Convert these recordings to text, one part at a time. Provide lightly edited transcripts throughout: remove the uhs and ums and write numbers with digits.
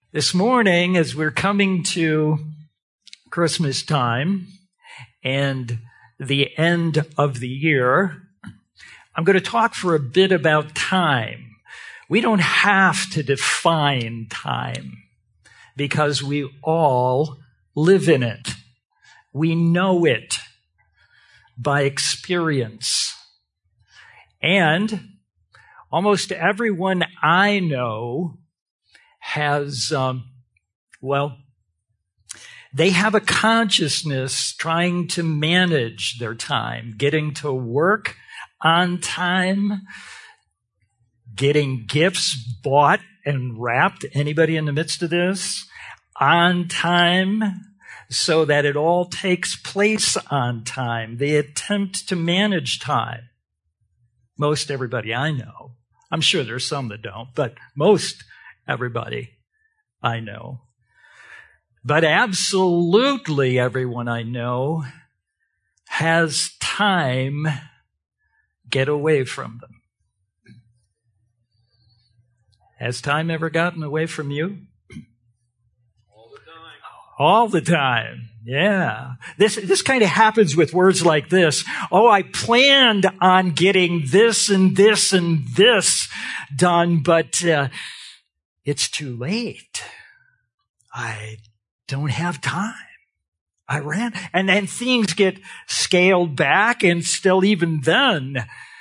This morning, as we're coming to Christmas time and the end of the year, I'm going to talk for a bit about time. We don't have to define time because we all live in it. We know it by experience. And almost everyone I know has, they have a consciousness trying to manage their time, getting to work on time, getting gifts bought and wrapped, anybody in the midst of this, on time, so that it all takes place on time. They attempt to manage time. Most everybody I know. I'm sure there's some that don't, but most everybody I know. But absolutely everyone I know has time get away from them. Has time ever gotten away from you? All the time. All the time. Yeah. This kind of happens with words like this. Oh, I planned on getting this and this and this done, but it's too late. I don't have time. I ran. And then things get scaled back, and still even then,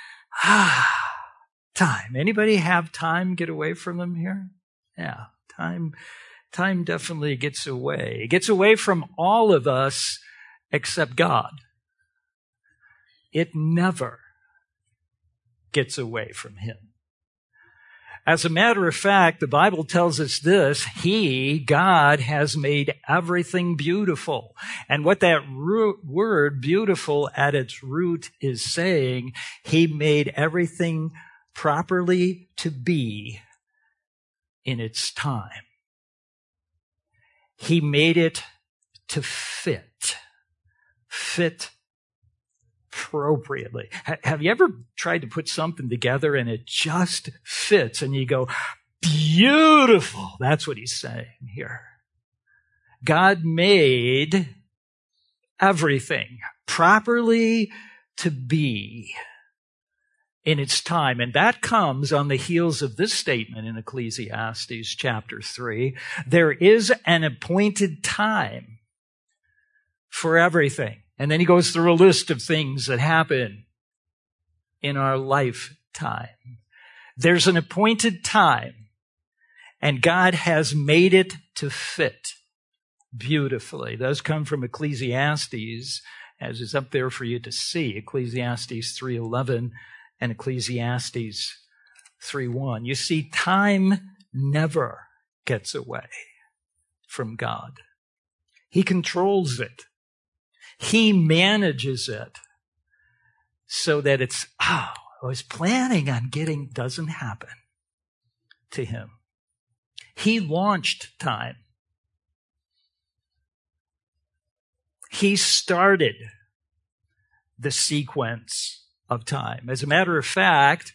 time. Anybody have time get away from them here? Yeah, time definitely gets away. It gets away from all of us except God. It never gets away from Him. As a matter of fact, the Bible tells us this: God, has made everything beautiful. And what that word beautiful at its root is saying, He made everything properly to be in its time. He made it to fit appropriately. Have you ever tried to put something together and it just fits and you go, beautiful? That's what He's saying here. God made everything properly to be in its time. And that comes on the heels of this statement in Ecclesiastes chapter 3. There is an appointed time for everything. And then he goes through a list of things that happen in our lifetime. There's an appointed time, and God has made it to fit beautifully. Those come from Ecclesiastes, as is up there for you to see, Ecclesiastes 3:11 and Ecclesiastes 3:1. You see, time never gets away from God. He controls it. He manages it so that it's, I was planning on getting, doesn't happen to Him. He launched time. He started the sequence of time. As a matter of fact,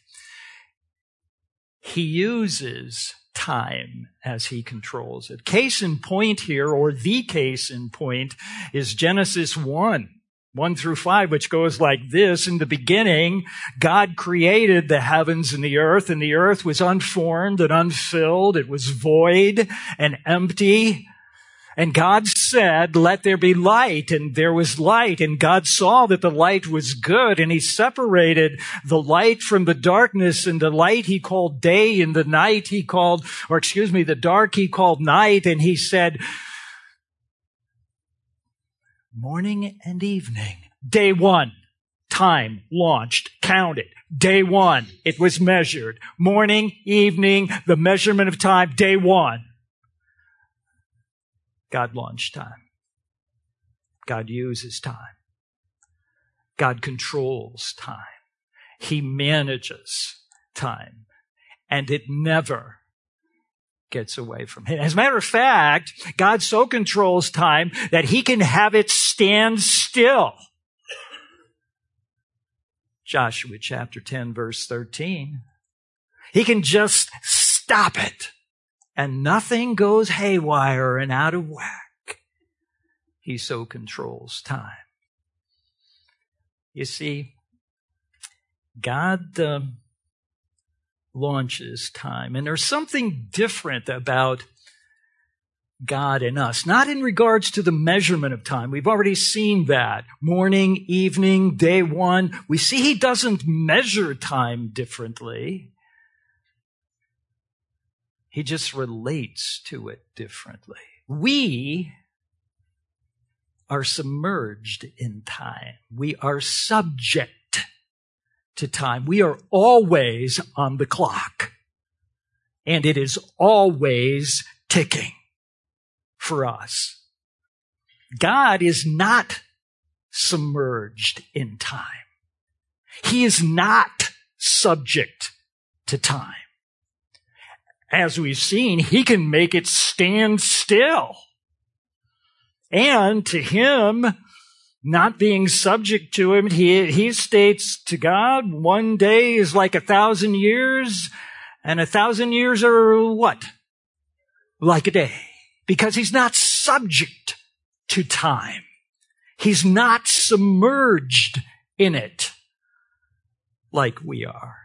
He uses time as He controls it. Case in point here, or the case in point, is Genesis 1:1-5, which goes like this: in the beginning, God created the heavens and the earth was unformed and unfilled. It was void and empty. And God said, let there be light, and there was light. And God saw that the light was good, and He separated the light from the darkness, and the light He called day, and the night He called, the dark He called night. And He said, morning and evening. Day one, time, launched, counted. Day one, it was measured. Morning, evening, the measurement of time, day one. God launched time. God uses time. God controls time. He manages time. And it never gets away from Him. As a matter of fact, God so controls time that He can have it stand still. Joshua chapter 10, verse 13. He can just stop it. and nothing goes haywire and out of whack. He so controls time. You see, God launches time, and there's something different about God and us, not in regards to the measurement of time. We've already seen that. Morning, evening, day one. We see he doesn't measure time differently. He just relates to it differently. We are submerged in time. We are subject to time. We are always on the clock, and it is always ticking for us. God is not submerged in time. He is not subject to time. As we've seen, he can make it stand still. And to him, not being subject to him, he states to God, one day is like 1,000 years, and 1,000 years are what? Like a day. Because he's not subject to time. He's not submerged in it like we are.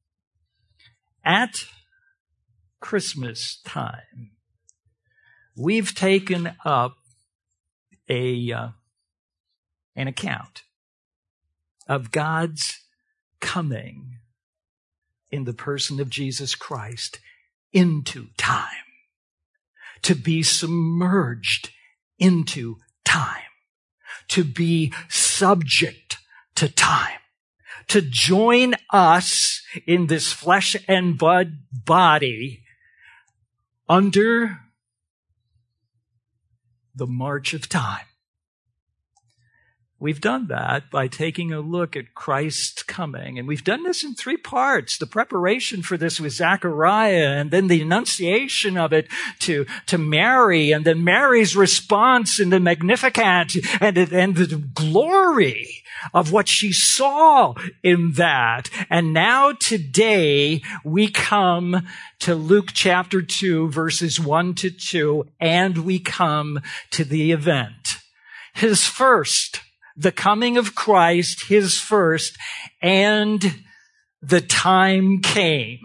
At Christmas time, we've taken up an account of God's coming in the person of Jesus Christ into time, to be submerged into time, to be subject to time, to join us in this flesh and blood body under the march of time. We've done that by taking a look at Christ's coming. And we've done this in 3 parts. The preparation for this with Zechariah, and then the annunciation of it to Mary, and then Mary's response in the Magnificat, and the glory of what she saw in that. And now today we come to Luke chapter 2, verses 1 to 2, and we come to the event. His first, the coming of Christ, his first, and the time came.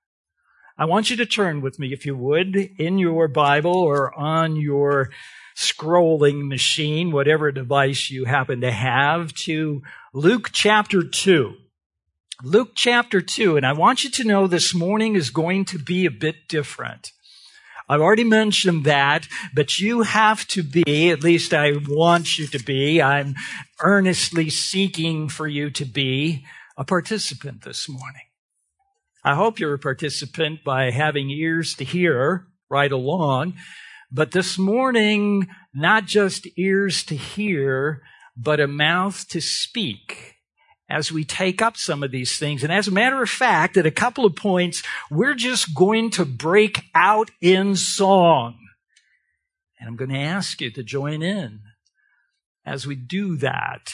I want you to turn with me, if you would, in your Bible or on your scrolling machine, whatever device you happen to have, to Luke chapter 2. Luke chapter 2, and I want you to know this morning is going to be a bit different. I've already mentioned that, but you have to be, at least I want you to be, I'm earnestly seeking for you to be a participant this morning. I hope you're a participant by having ears to hear right along, but this morning, not just ears to hear, but a mouth to speak as we take up some of these things. And as a matter of fact, at a couple of points, we're just going to break out in song. And I'm going to ask you to join in as we do that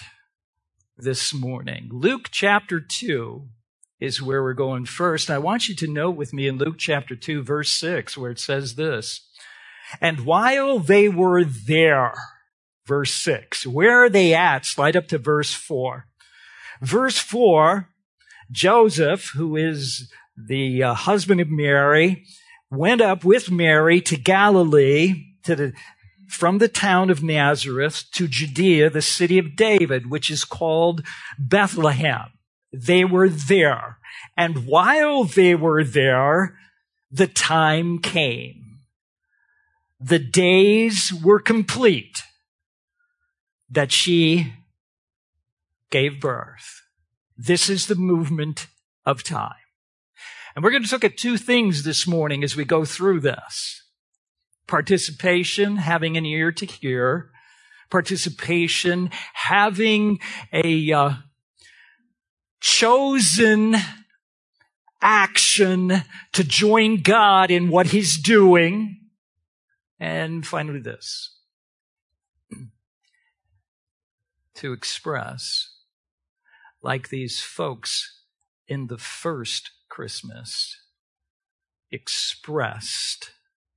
this morning. Luke chapter 2 is where we're going first. And I want you to note with me in Luke chapter 2, verse 6, where it says this. And while they were there, verse 6, where are they at? Slide up to verse 4. Verse 4, Joseph, who is the husband of Mary, went up with Mary to Galilee, from the town of Nazareth to Judea, the city of David, which is called Bethlehem. They were there. And while they were there, the time came. The days were complete that she gave birth. This is the movement of time. And we're going to look at 2 things this morning as we go through this. Participation, having an ear to hear. Participation, having a chosen action to join God in what he's doing. And finally this, to express, like these folks in the first Christmas expressed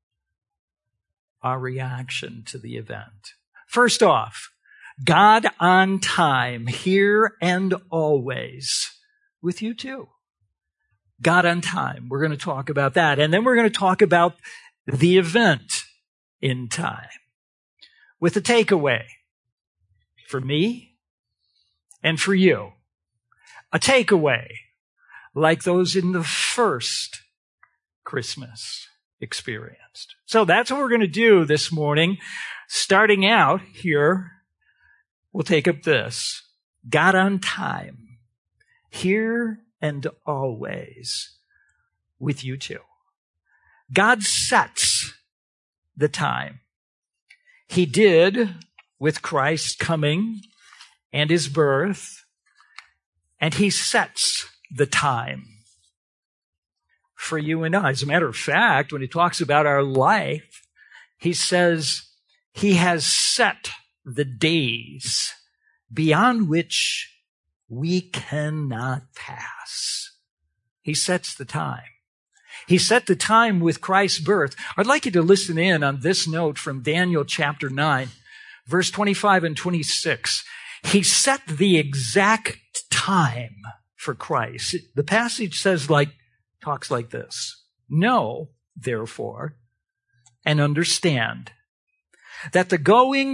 our reaction to the event. First off, God on time, here and always, with you too. God on time. We're going to talk about that. And then we're going to talk about the event in time with a takeaway for me and for you. A takeaway like those in the first Christmas experienced. So that's what we're going to do this morning. Starting out here, we'll take up this. God on time, here and always, with you too. God sets the time. He did with Christ's coming and his birth, and he sets the time for you and I. As a matter of fact, when he talks about our life, he says he has set the days beyond which we cannot pass. He sets the time. He set the time with Christ's birth. I'd like you to listen in on this note from Daniel chapter 9, verse 25 and 26. He set the exact time for Christ. The passage talks like this. Know, therefore, and understand that from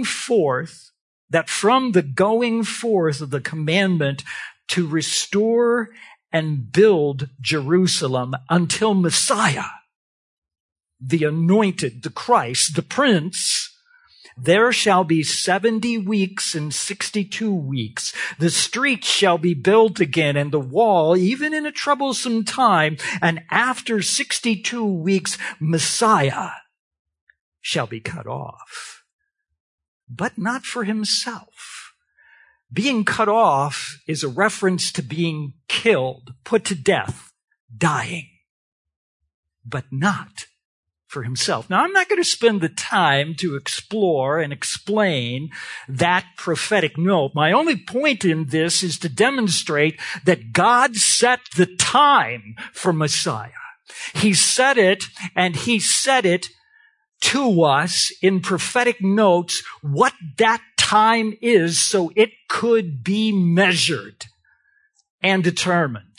the going forth of the commandment to restore and build Jerusalem until Messiah, the anointed, the Christ, the Prince, there shall be 70 weeks and 62 weeks. The streets shall be built again, and the wall, even in a troublesome time. And after 62 weeks, Messiah shall be cut off, but not for himself. Being cut off is a reference to being killed, put to death, dying, but not for himself. Now, I'm not going to spend the time to explore and explain that prophetic note. My only point in this is to demonstrate that God set the time for Messiah. He set it, and he set it to us in prophetic notes what that time is so it could be measured and determined.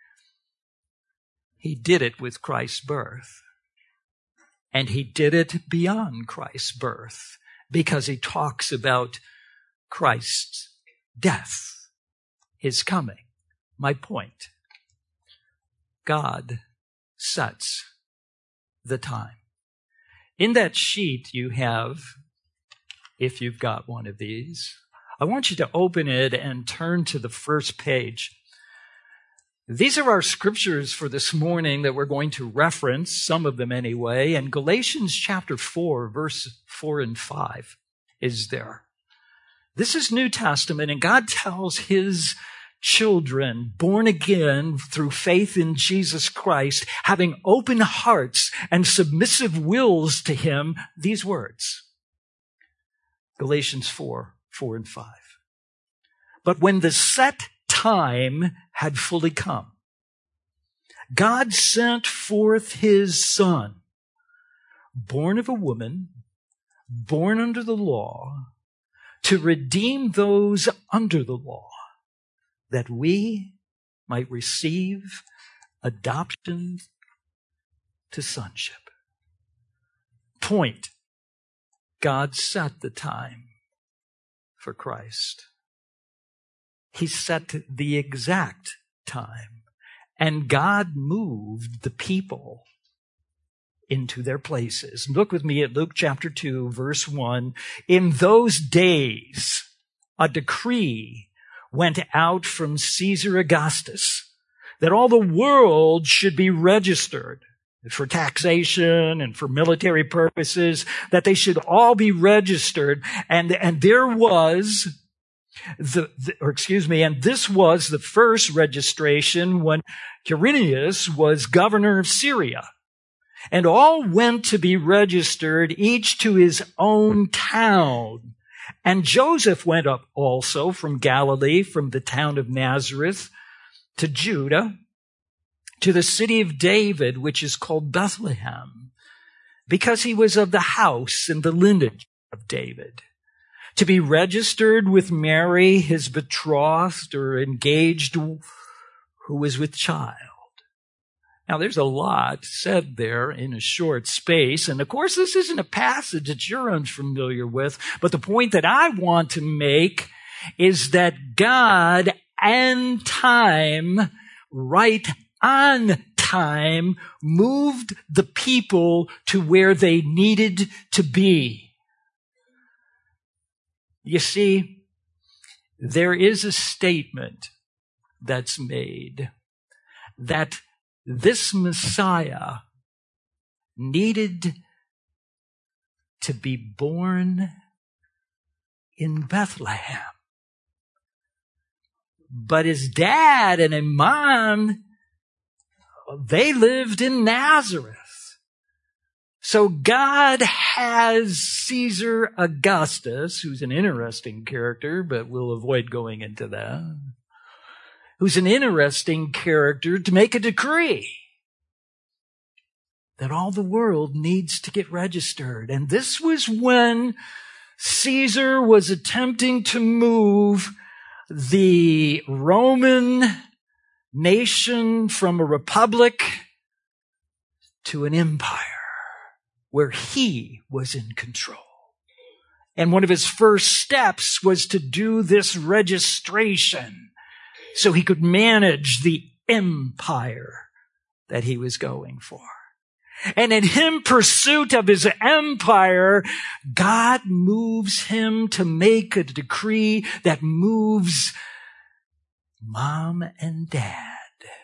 He did it with Christ's birth. And he did it beyond Christ's birth because he talks about Christ's death, his coming. My point, God sets the time. In that sheet you have, if you've got one of these, I want you to open it and turn to the first page. These are our scriptures for this morning that we're going to reference, some of them anyway, and Galatians chapter 4, verse 4 and 5 is there. This is New Testament, and God tells his children, born again through faith in Jesus Christ, having open hearts and submissive wills to him, these words. Galatians 4, 4 and 5. But when the set time had fully come, God sent forth his Son, born of a woman, born under the law, to redeem those under the law, that we might receive adoption to sonship. Point, God set the time for Christ. He set the exact time, and God moved the people into their places. Look with me at Luke chapter 2, verse 1. In those days, a decree went out from Caesar Augustus that all the world should be registered for taxation and for military purposes, that they should all be registered. And there was and this was the first registration when Quirinius was governor of Syria. And all went to be registered, each to his own town. And Joseph went up also from Galilee, from the town of Nazareth, to Judah, to the city of David, which is called Bethlehem, because he was of the house and the lineage of David. To be registered with Mary, his betrothed or engaged, who was with child. Now, there's a lot said there in a short space. And of course, this isn't a passage that you're unfamiliar with. But the point that I want to make is that God and time, right on time, moved the people to where they needed to be. You see, there is a statement that's made that this Messiah needed to be born in Bethlehem. But his dad and his mom, they lived in Nazareth. So God has Caesar Augustus, who's an interesting character, but we'll avoid going into that, who's an interesting character, to make a decree that all the world needs to get registered. And this was when Caesar was attempting to move the Roman nation from a republic to an empire where he was in control. And one of his first steps was to do this registration so he could manage the empire that he was going for. And in him pursuit of his empire, God moves him to make a decree that moves mom and dad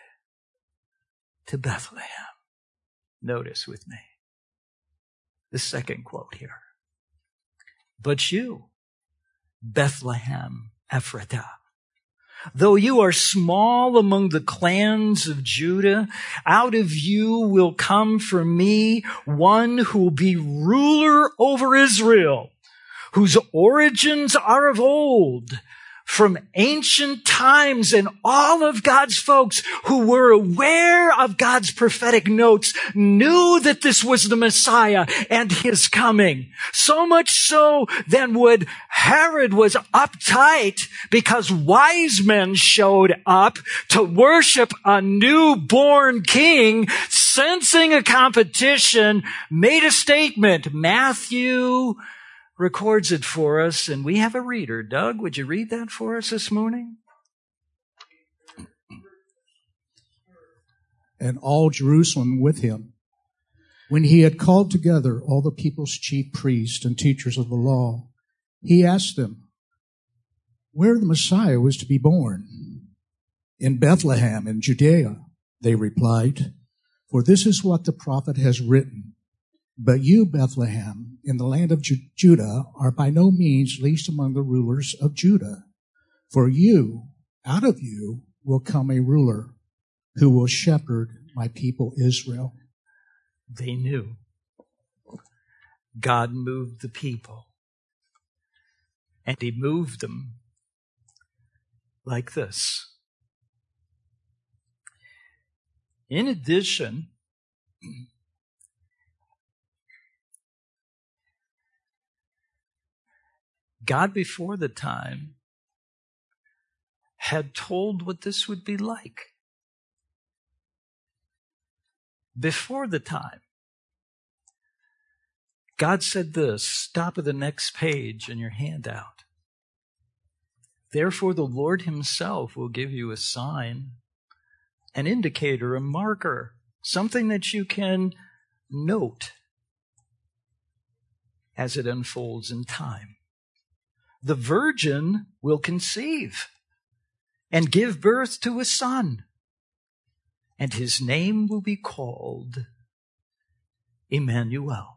to Bethlehem. Notice with me the second quote here. But you, Bethlehem Ephratah, though you are small among the clans of Judah, out of you will come for me one who will be ruler over Israel, whose origins are of old, from ancient times, and all of God's folks who were aware of God's prophetic notes knew that this was the Messiah and his coming. So much so then would Herod was uptight because wise men showed up to worship a newborn king, sensing a competition, made a statement. Matthew records it for us, and we have a reader. Doug, would you read that for us this morning? And all Jerusalem with him, when he had called together all the people's chief priests and teachers of the law, he asked them where the Messiah was to be born. In Bethlehem in Judea, they replied, for this is what the prophet has written. But you, Bethlehem, in the land of Judah, are by no means least among the rulers of Judah. For you, out of you, will come a ruler who will shepherd my people Israel. They knew. God moved the people. And he moved them like this. In addition, God before the time had told what this would be like. Before the time, God said this, stop at the next page in your handout. Therefore the Lord himself will give you a sign, an indicator, a marker, something that you can note as it unfolds in time. The virgin will conceive and give birth to a son, and his name will be called Emmanuel.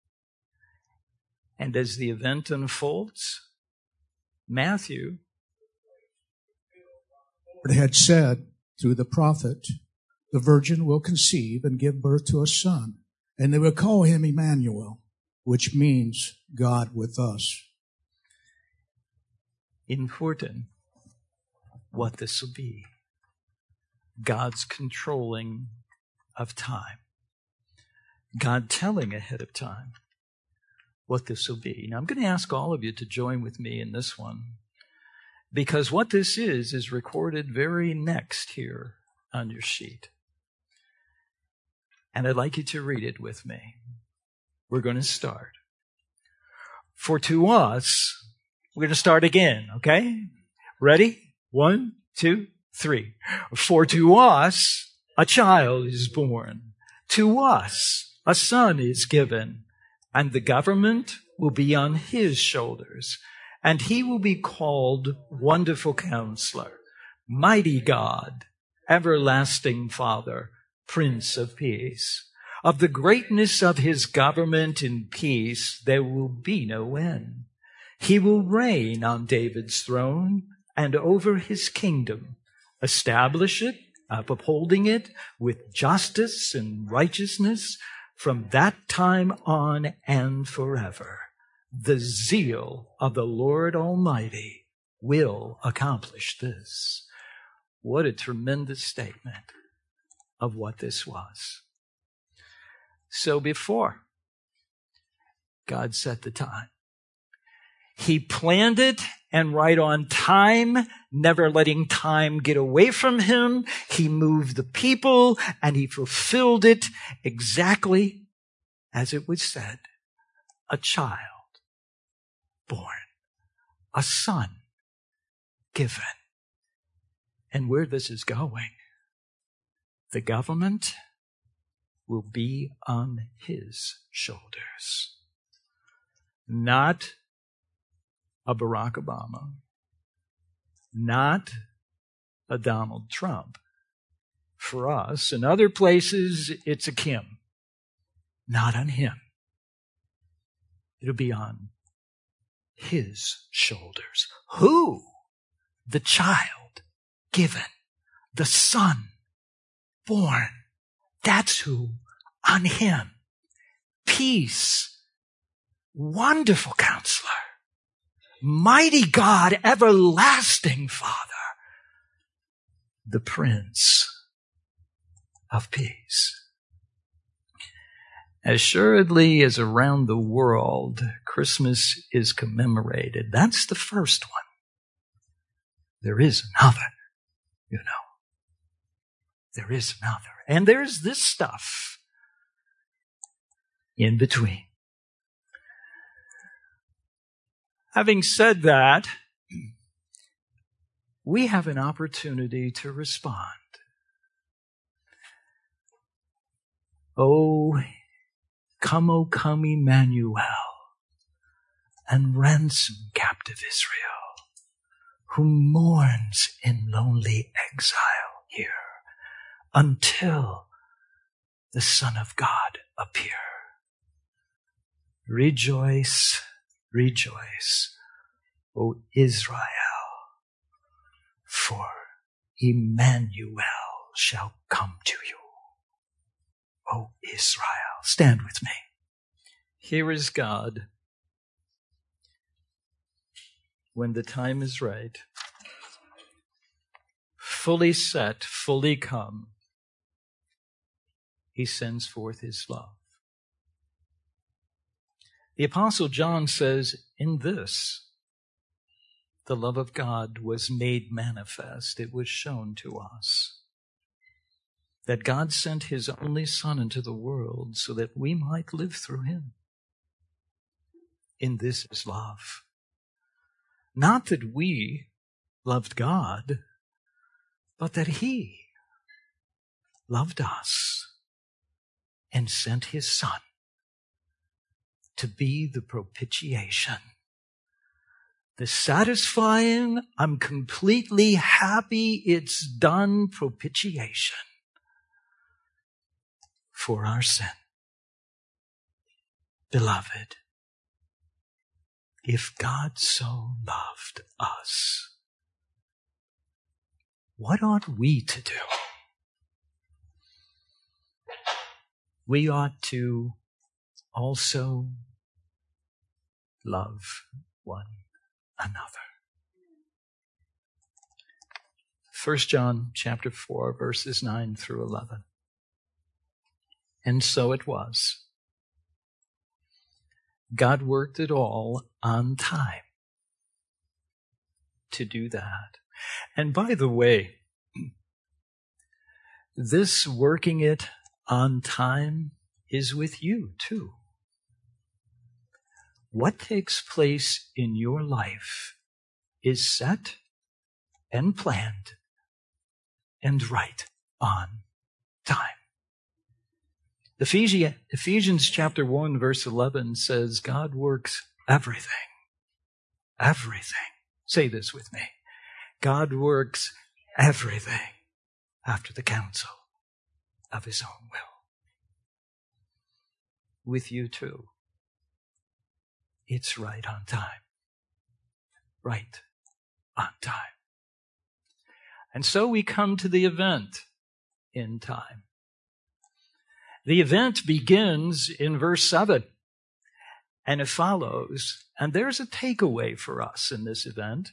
And as the event unfolds, Matthew had said through the prophet, the virgin will conceive and give birth to a son, and they will call him Emmanuel, which means God with us. Important what this will be. God's controlling of time. God telling ahead of time what this will be. Now, I'm going to ask all of you to join with me in this one, because what this is recorded very next here on your sheet. And I'd like you to read it with me. We're going to start. For to us, we're going to start again, okay? Ready? 1, 2, 3. For to us a child is born. To us a son is given, and the government will be on his shoulders. And he will be called Wonderful Counselor, Mighty God, Everlasting Father, Prince of Peace. Of the greatness of his government and peace there will be no end. He will reign on David's throne and over his kingdom, establish it, upholding it with justice and righteousness from that time on and forever. The zeal of the Lord Almighty will accomplish this. What a tremendous statement of what this was. So before God set the time, he planned it, and right on time, never letting time get away from him, he moved the people and he fulfilled it exactly as it was said. A child born, a son given. And where this is going, the government will be on his shoulders. Not a Barack Obama, not a Donald Trump. For us, in other places, it's a Kim. Not on him. It'll be on his shoulders. Who? The child given, the son born. That's who. On him. Peace. Wonderful Counselor. Mighty God, Everlasting Father. The Prince of Peace. Assuredly, as around the world Christmas is commemorated, that's the first one. There is another, you know. There is another. And there's this stuff in between. Having said that, we have an opportunity to respond. Oh, come Emmanuel, and ransom captive Israel, who mourns in lonely exile here, until the Son of God appear. Rejoice, rejoice, O Israel, for Emmanuel shall come to you. O Israel, stand with me. Here is God when the time is right, fully set, fully come. He sends forth his love. The Apostle John says, in this, the love of God was made manifest. It was shown to us that God sent his only Son into the world so that we might live through him. In this is love. Not that we loved God, but that he loved us and sent his Son to be the propitiation, the satisfying, I'm completely happy, it's done propitiation for our sin. Beloved, if God so loved us, what ought we to do? We ought to also love one another. 1 John chapter 4, verses 9 through 11. And so it was. God worked it all on time to do that. And by the way, this working it on time is with you too. What takes place in your life is set and planned and right on time. Ephesians chapter 1 verse 11 says God works everything. Everything. Say this with me. God works everything after the counsel of his own will. With you too. It's right on time. Right on time. And so we come to the event in time. The event begins in verse 7, and it follows. And there's a takeaway for us in this event.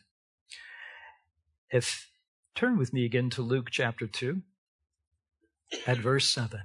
Turn with me again to Luke chapter 2, at verse 7.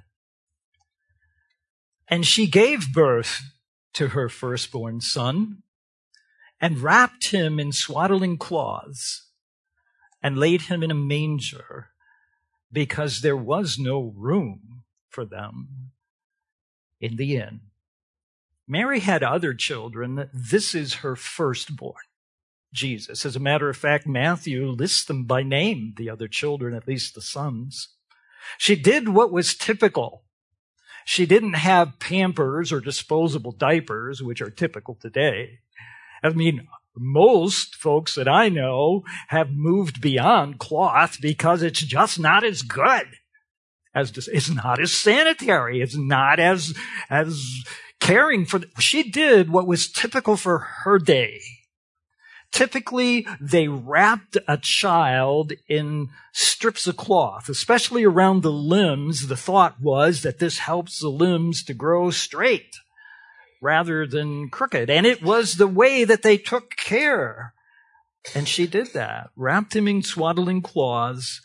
And she gave birth to her firstborn son, and wrapped him in swaddling cloths, and laid him in a manger, because there was no room for them in the inn. Mary had other children. This is her firstborn, Jesus. As a matter of fact, Matthew lists them by name, the other children, at least the sons. She did what was typical. She didn't have Pampers or disposable diapers, which are typical today. I mean, most folks that I know have moved beyond cloth because it's just not as good. It's not as sanitary. It's not as caring for. She did what was typical for her day. Typically, they wrapped a child in strips of cloth, especially around the limbs. The thought was that this helps the limbs to grow straight rather than crooked. And it was the way that they took care. And she did that, wrapped him in swaddling cloths.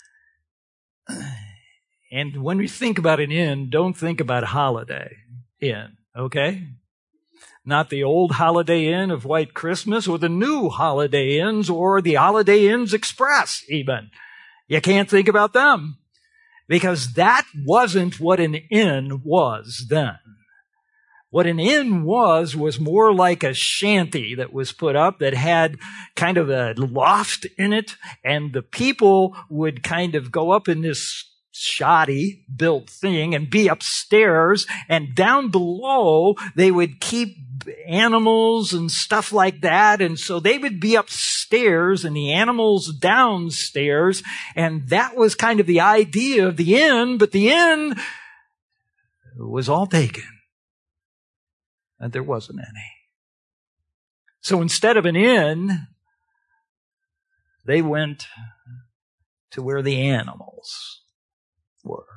And when we think about an inn, don't think about a Holiday Inn, okay? Not the old Holiday Inn of White Christmas or the new Holiday Inns or the Holiday Inns Express even. You can't think about them because that wasn't what an inn was then. What an inn was more like a shanty that was put up that had kind of a loft in it, and the people would kind of go up in this shoddy built thing and be upstairs, and down below they would keep animals and stuff like that, and so they would be upstairs and the animals downstairs, and that was kind of the idea of the inn, but the inn was all taken and there wasn't any. So instead of an inn, they went to where the animals were.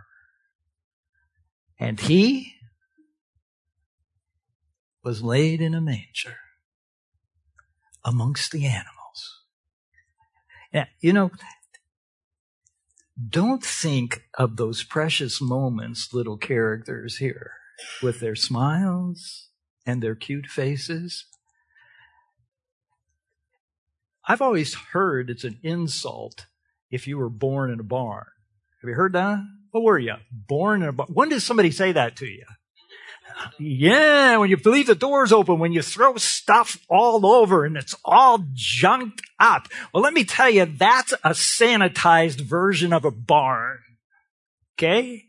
And he was laid in a manger amongst the animals. Now, don't think of those precious moments, little characters here, with their smiles and their cute faces. I've always heard it's an insult if you were born in a barn. Have you heard that? What were you? Born in a barn. When did somebody say that to you? Yeah, when you leave the doors open, when you throw stuff all over and it's all junked up. Well, let me tell you, that's a sanitized version of a barn. Okay?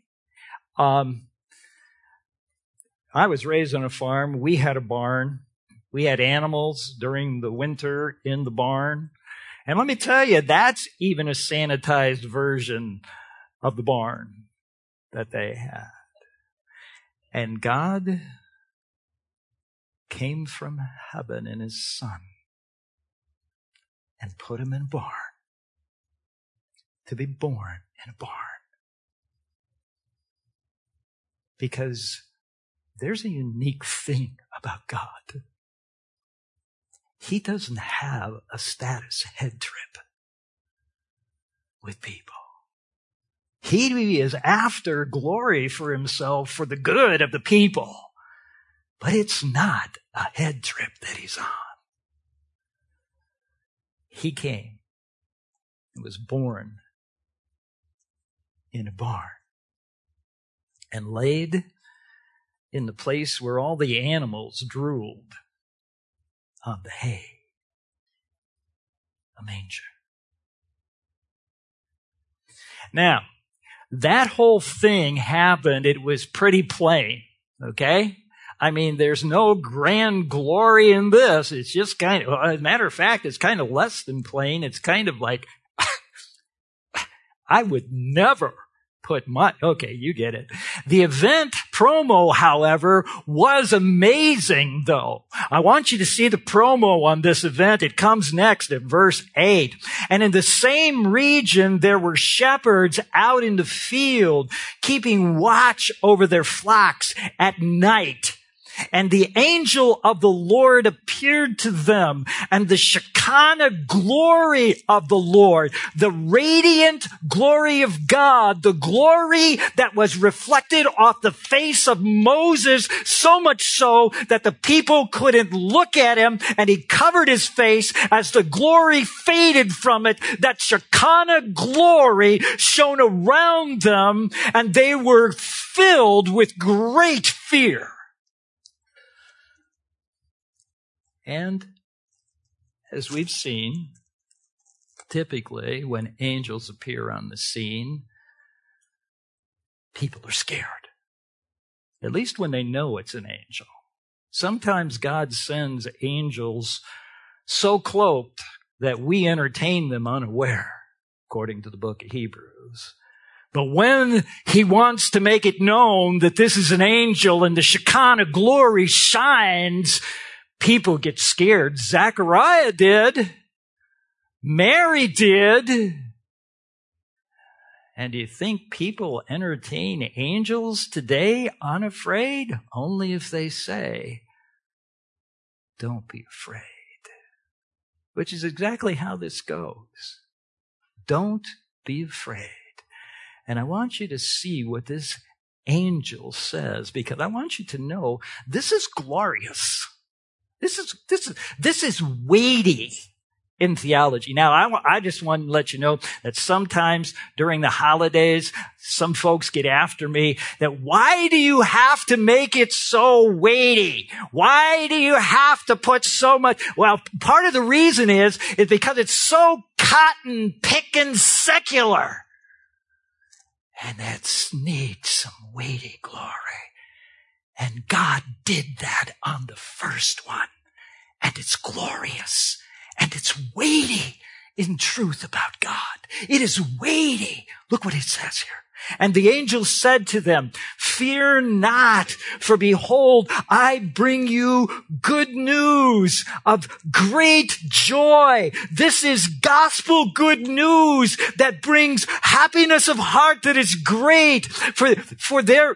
I was raised on a farm. We had a barn. We had animals during the winter in the barn. And let me tell you, that's even a sanitized version of the barn that they had. And God came from heaven in his Son and put him in a barn to be born in a barn. Because there's a unique thing about God. He doesn't have a status head trip with people. He is after glory for himself, for the good of the people. But it's not a head trip that he's on. He came and was born in a barn and laid in the place where all the animals drooled, on the hay, a manger. Now, that whole thing happened. It was pretty plain, okay? I mean, there's no grand glory in this. It's just kind of, as a matter of fact, it's kind of less than plain. It's kind of like, I would never put okay, you get it. The event promo, however, was amazing, though. I want you to see the promo on this event. It comes next at verse 8. And in the same region, there were shepherds out in the field, keeping watch over their flocks at night. And the angel of the Lord appeared to them, and the Shekinah glory of the Lord, the radiant glory of God, the glory that was reflected off the face of Moses, so much so that the people couldn't look at him, and he covered his face as the glory faded from it. That Shekinah glory shone around them, and they were filled with great fear. And as we've seen, typically when angels appear on the scene, people are scared. At least when they know it's an angel. Sometimes God sends angels so cloaked that we entertain them unaware, according to the book of Hebrews. But when he wants to make it known that this is an angel and the Shekinah glory shines, people get scared. Zechariah did. Mary did. And do you think people entertain angels today unafraid? Only if they say, don't be afraid. Which is exactly how this goes. Don't be afraid. And I want you to see what this angel says, because I want you to know this is glorious. This is weighty in theology. Now, I just want to let you know that sometimes during the holidays, some folks get after me that why do you have to make it so weighty? Why do you have to put so much? Well, part of the reason is because it's so cotton picking secular. And that needs some weighty glory. And God did that on the first one. And it's glorious. And it's weighty in truth about God. It is weighty. Look what it says here. And the angel said to them, fear not, for behold, I bring you good news of great joy. This is gospel good news that brings happiness of heart that is great for their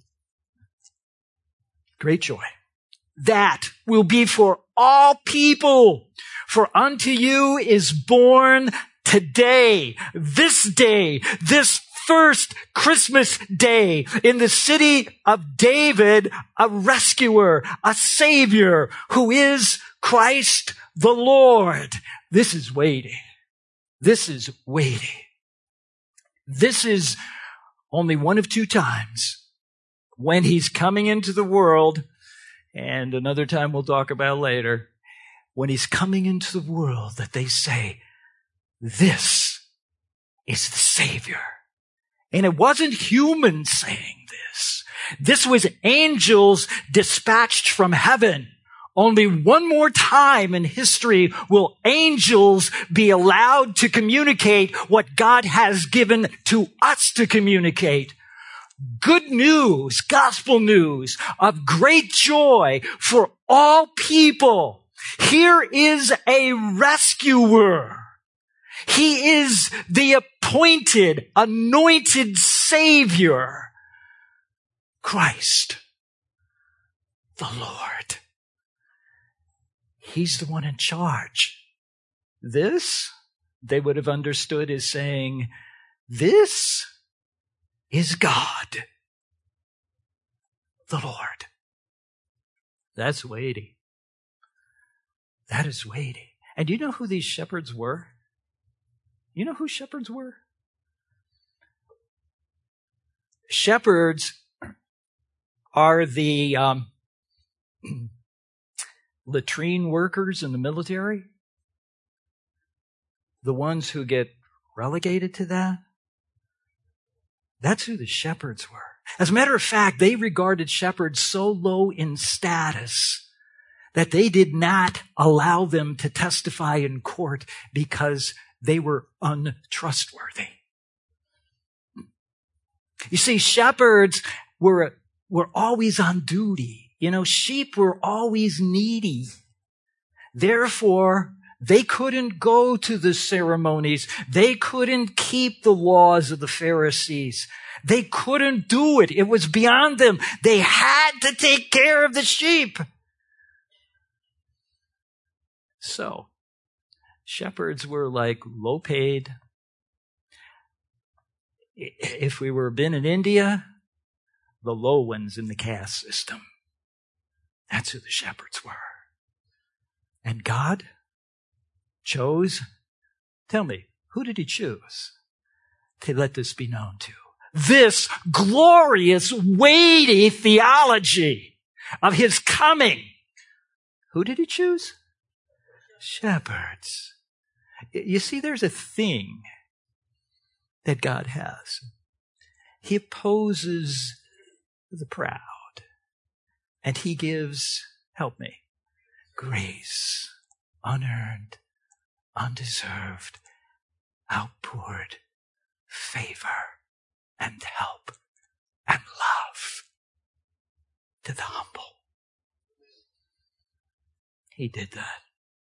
great joy. That will be for all people. For unto you is born today, this first Christmas day, in the city of David, a rescuer, a savior, who is Christ the Lord. This is weighty. This is weighty. This is only one of two times when he's coming into the world, and another time we'll talk about later, when he's coming into the world that they say, this is the Savior. And it wasn't humans saying this. This was angels dispatched from heaven. Only one more time in history will angels be allowed to communicate what God has given to us to communicate. Good news, gospel news of great joy for all people. Here is a rescuer. He is the appointed, anointed Savior, Christ the Lord. He's the one in charge. This, they would have understood as saying, this is God, the Lord. That's weighty. That is weighty. And do you know who these shepherds were? You know who shepherds were? Shepherds are the latrine workers in the military. The ones who get relegated to that. That's who the shepherds were. As a matter of fact, they regarded shepherds so low in status that they did not allow them to testify in court because they were untrustworthy. You see, shepherds were always on duty. You know, sheep were always needy. Therefore, they couldn't go to the ceremonies. They couldn't keep the laws of the Pharisees. They couldn't do it. It was beyond them. They had to take care of the sheep. So, shepherds were like low paid. If we were been in India, the low ones in the caste system. That's who the shepherds were. And God chose, tell me, who did he choose to let this be known to? This glorious, weighty theology of his coming. Who did he choose? Shepherds. You see, there's a thing that God has. He opposes the proud. And he gives, help me, grace, unearned, undeserved, outpoured favor and help and love to the humble. He did that.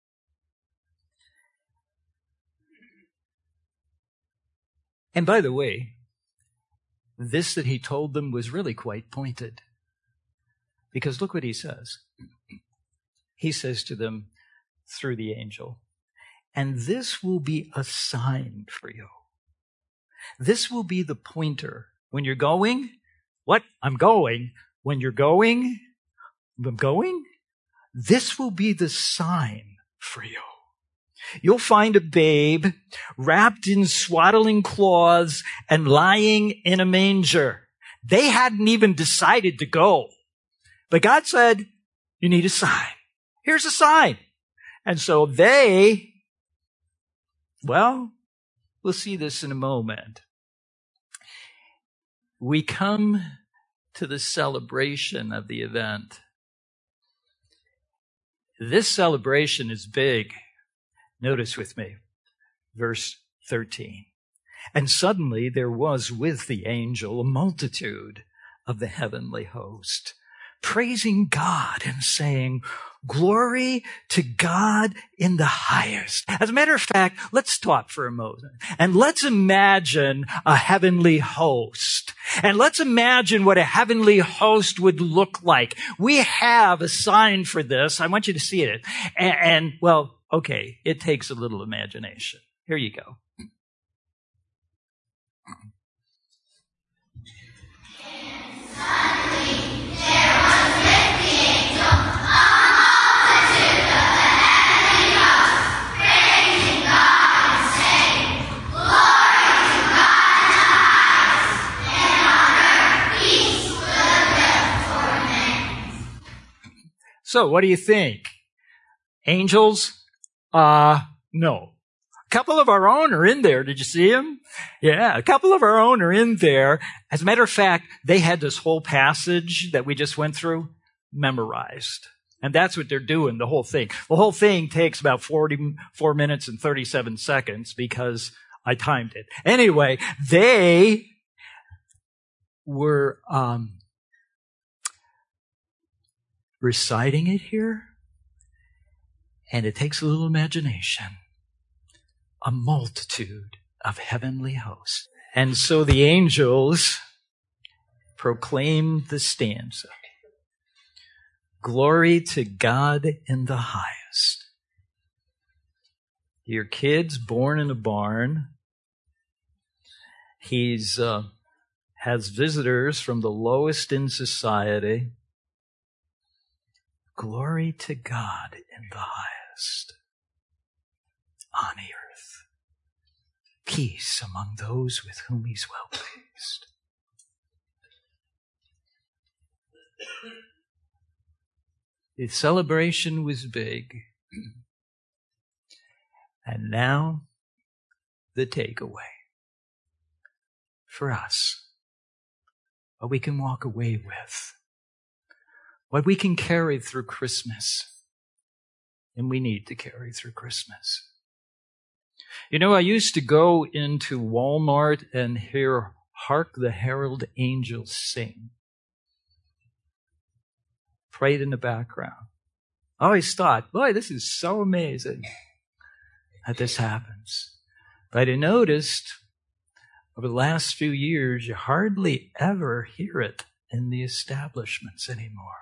And by the way, this that he told them was really quite pointed. Because look what he says. He says to them through the angel, and this will be a sign for you. This will be the pointer. When you're going, what? I'm going. When you're going, I'm going. This will be the sign for you. You'll find a babe wrapped in swaddling cloths and lying in a manger. They hadn't even decided to go. But God said, you need a sign. Here's a sign. And so we'll see this in a moment. We come to the celebration of the event. This celebration is big. Notice with me, verse 13. And suddenly there was with the angel a multitude of the heavenly host, praising God and saying, glory to God in the highest. As a matter of fact, let's stop for a moment and let's imagine a heavenly host. And let's imagine what a heavenly host would look like. We have a sign for this. I want you to see it. And well, okay, it takes a little imagination. Here you go. So, what do you think? Angels? No. A couple of our own are in there. Did you see them? Yeah, a couple of our own are in there. As a matter of fact, they had this whole passage that we just went through memorized. And that's what they're doing, the whole thing. The whole thing takes about 44 minutes and 37 seconds because I timed it. Anyway, they were reciting it here, and it takes a little imagination. A multitude of heavenly hosts. And so the angels proclaim the stanza. Glory to God in the highest. Your kid's born in a barn. He's has visitors from the lowest in society. Glory to God in the highest, on earth, peace among those with whom he's well pleased. The celebration was big. And now, the takeaway for us. What we can walk away with. What we can carry through Christmas. And we need to carry through Christmas. You know, I used to go into Walmart and hear Hark the Herald Angels Sing. Played in the background. I always thought, boy, this is so amazing that this happens. But I noticed over the last few years, you hardly ever hear it in the establishments anymore.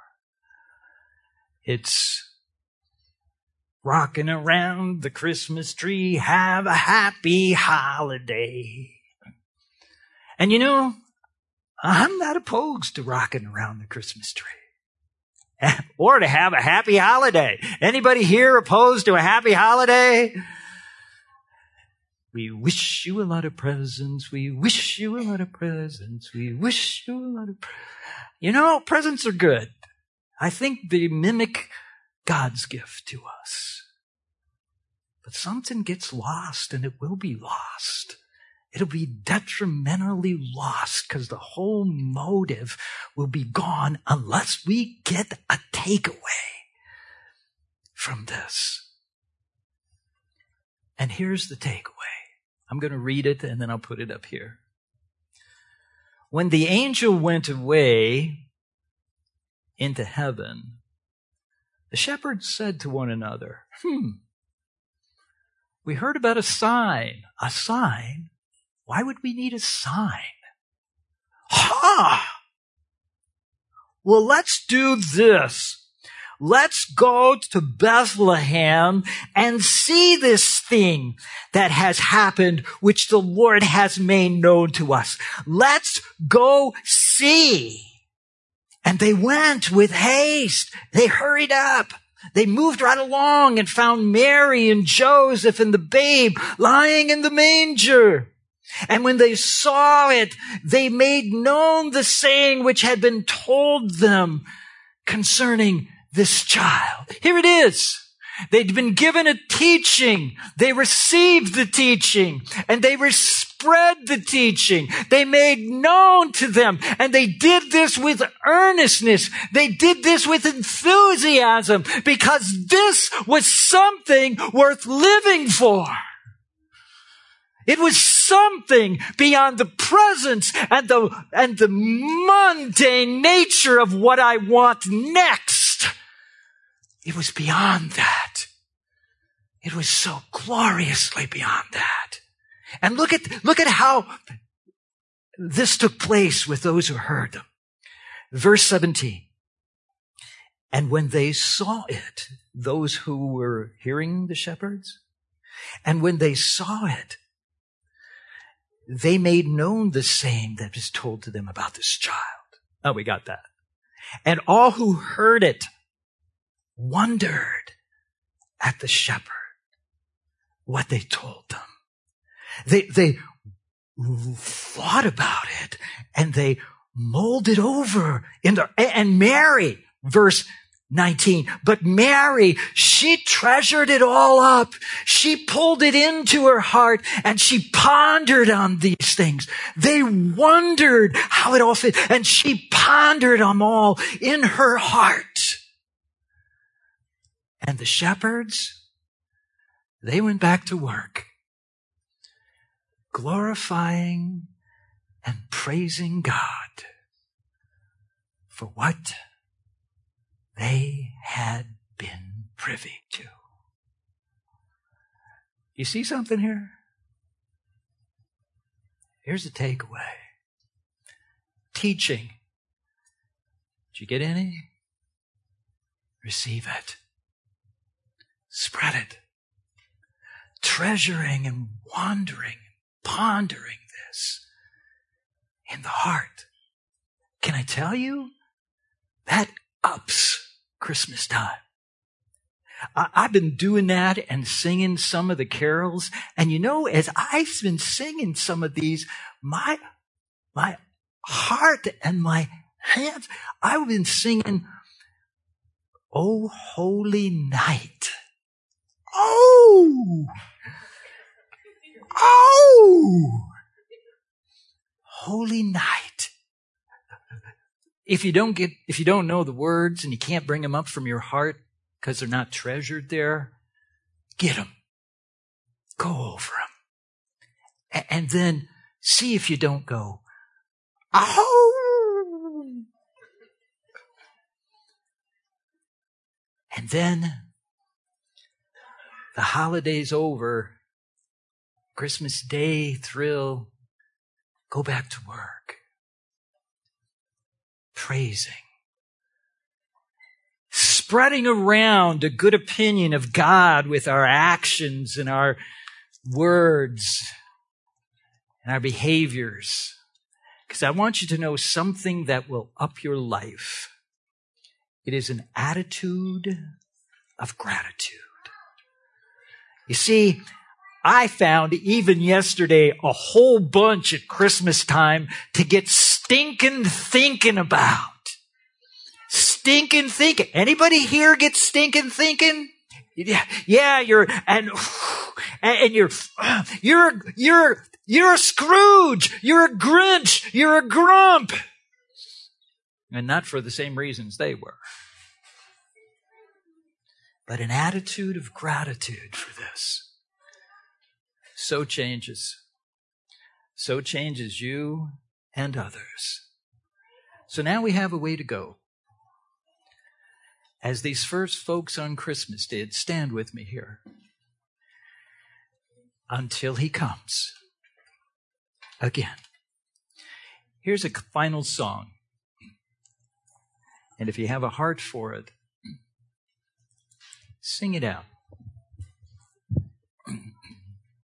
It's rocking around the Christmas tree, have a happy holiday. And you know, I'm not opposed to rocking around the Christmas tree. Or to have a happy holiday. Anybody here opposed to a happy holiday? We wish you a lot of presents. We wish you a lot of presents. We wish you a lot of You know, presents are good. I think they mimic God's gift to us. But something gets lost, and it will be lost. It'll be detrimentally lost because the whole motive will be gone unless we get a takeaway from this. And here's the takeaway. I'm going to read it and then I'll put it up here. When the angel went away into heaven, the shepherds said to one another, we heard about a sign. A sign? Why would we need a sign? Well, let's do this. Let's go to Bethlehem and see this thing that has happened, which the Lord has made known to us. Let's go see. And they went with haste. They hurried up. They moved right along and found Mary and Joseph and the babe lying in the manger. And when they saw it, they made known the saying which had been told them concerning this child. Here it is. They'd been given a teaching. They received the teaching and they spread the teaching. They made known to them, and they did this with earnestness. They did this with enthusiasm because this was something worth living for. It was something beyond the presence and the mundane nature of what I want next. It was beyond that. It was so gloriously beyond that. And look at how this took place with those who heard them. Verse 17. And when they saw it, those who were hearing the shepherds, and when they saw it, they made known the saying that was told to them about this child. Oh, we got that. And all who heard it wondered at the shepherd, what they told them. They thought about it and they molded over and Mary, verse 19, but Mary, she treasured it all up. She pulled it into her heart and she pondered on these things. They wondered how it all fit, and she pondered them all in her heart. And the shepherds, they went back to work, glorifying and praising God for what they had been privy to. You see something here? Here's the takeaway. Teaching. Did you get any? Receive it. Spread it. Treasuring and wondering, pondering this. in the heart. Can I tell you? That ups Christmas time. I've been doing that and singing some of the carols. And you know, as I've been singing some of these, my heart and my hands, I've been singing, "Oh, Holy Night." Oh! Holy Night. If you don't know the words and you can't bring them up from your heart because they're not treasured there, get them. Go over them. And then see if you don't go, "Oh!" And then the holiday's over, Christmas Day thrill, go back to work. Praising. Spreading around a good opinion of God with our actions and our words and our behaviors. Because I want you to know something that will up your life. It is an attitude of gratitude. You see, I found even yesterday a whole bunch at Christmas time to get stinking thinking about. Stinking thinking. Anybody here get stinking thinking? Yeah, you're a Scrooge, you're a Grinch, you're a Grump. And not for the same reasons they were. But an attitude of gratitude for this. So changes you and others. So now we have a way to go. As these first folks on Christmas did, stand with me here. Until he comes again. Here's a final song. And if you have a heart for it, sing it out.